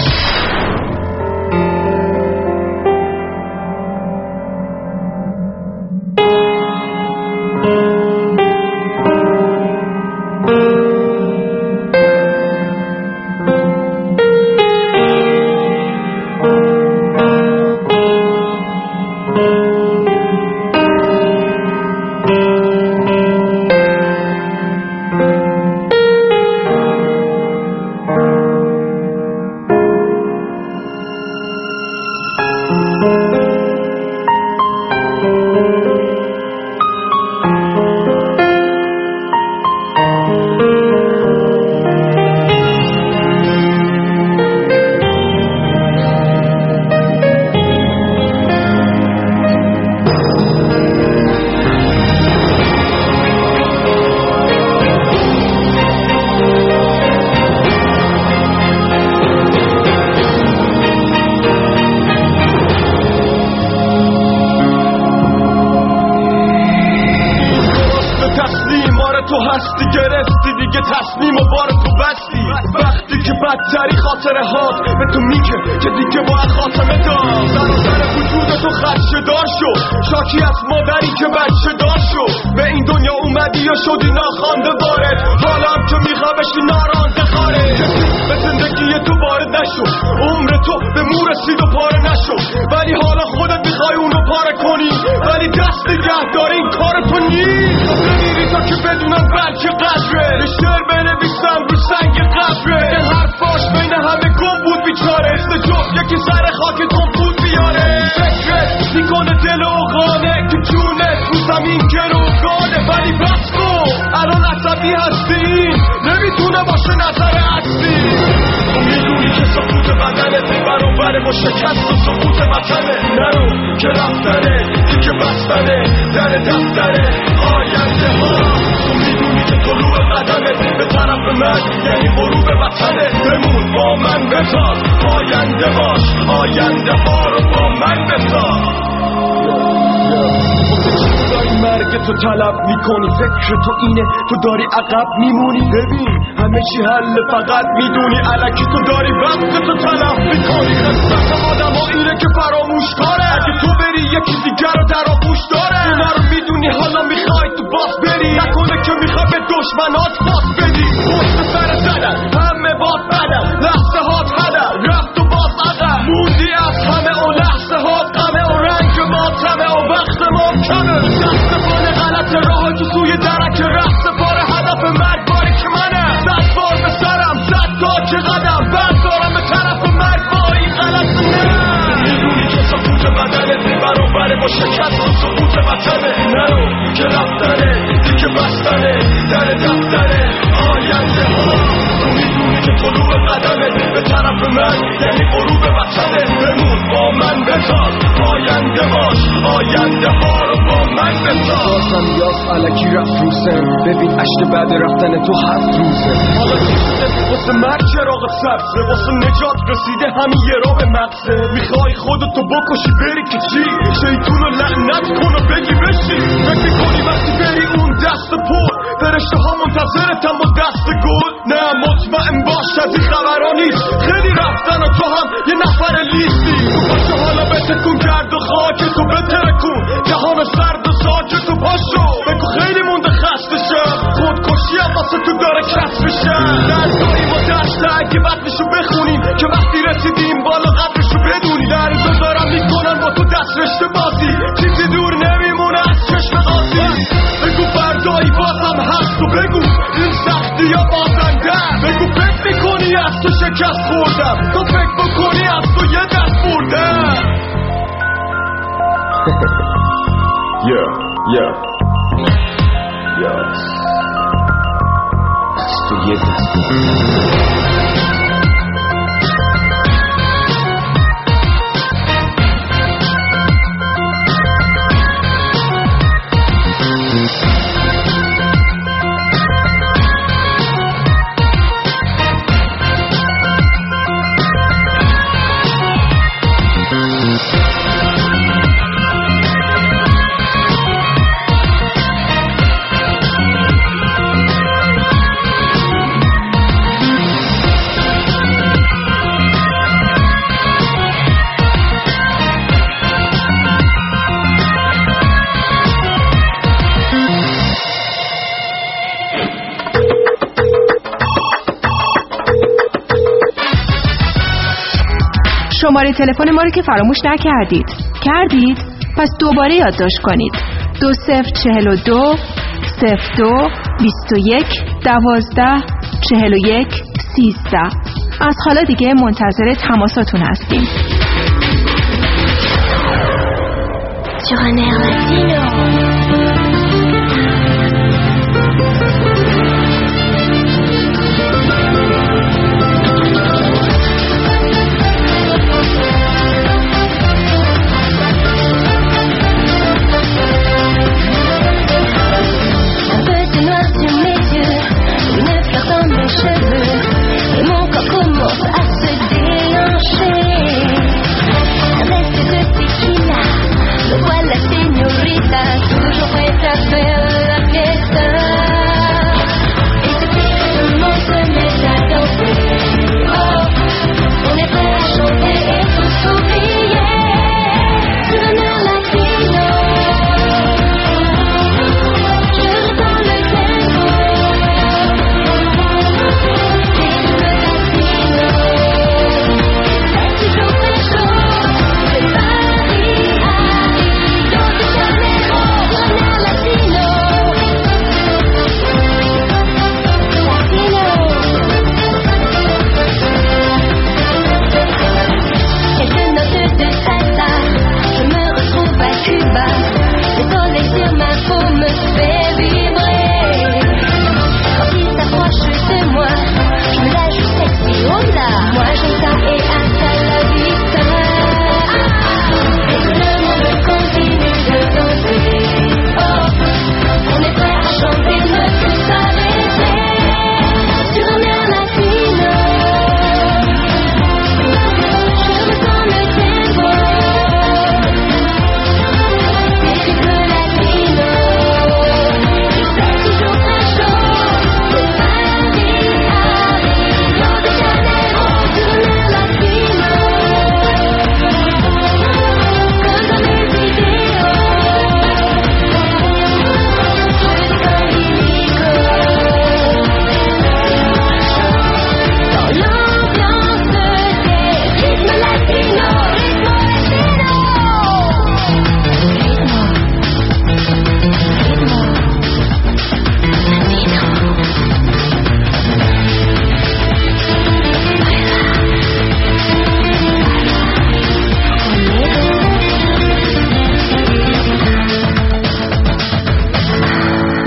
S: تو طلب میکنی، فکر تو اینه تو داری عقب میمونی. ببین همه چی حل فقط میدونی، الکی تو داری وقت تو طلب میکنی. قصت آدم ها اینه که فراموش کاره، اگه تو بری یکی دیگر رو در آغوش داره. اونا رو میدونی حالا میخوای تو باز بری، نکنه که میخوای به دشمنات باز بدی. پشت سر زدن همه باز بدن، لحظه هات هدر رفت و باز عقب موندی از همه اون لحظه هات غمه و رنگ ماتمه و وقت ما کمه. دست پانه غلط راه تو سوی درک رفت سپاره هدف مرگ باری که منه. 100 بار به سرم 100 تا که قدم بردارم به طرف مرگ با این غلط نه. میدونی که سقوط بدنت برابره با شکست و سقوط وطنه. نرو که رفتنه دیگه بستنه در دفتره آینده ها. تو میدونی که طلوع قدمت به طرف من یعنی غروب وطنه. بمون با من بذار آینده باش، آینده ها رو با من بذار. علکی رفت روزه ببین عشق بعد رفتن تو 7 روزه حالا چی شده واسه مرگ چراغت سبزه واسه نجات رسیده همین یه را به مغزه میخوای خودتو بکشی بری که چی شیطونو لعنت کن و بگی بشی فکر کنی وقتی بری اون دست پر فرشته ها منتظرتم با دست گل نه مطمئن باش از این خبرها نیست خیلی رفتن و تو هم یه نفر لیستی پاشو حالا بتکون کرد و خاکتو بترکون جهان سرد و ساکتو پاشو بگو خیلی مونده خسته شم خودکشی هم واسه تو داره کسب شه دردایی با دشته اگه بطنشو بخونیم که وقتی رسیدیم بالا قدرشو بدونی درزو دارم میکنن با تو دست رشته بازی چیزی دور نمیمونه از چشم قاضی بگو فردایی بازم هست و بگو این سختی ها بازنده بگو فکر میکنی از تو شکست خوردم تو فکر بکنی از تو یه دست بردم از تو یه دست بردم
E: شماره تلفن ما رو که فراموش نکردید. کردید؟ پس دوباره یادداشت کنید. 2042 02 21 12 41 13. از حالا دیگه منتظر تماساتون هستیم.
R: Sur un air latino.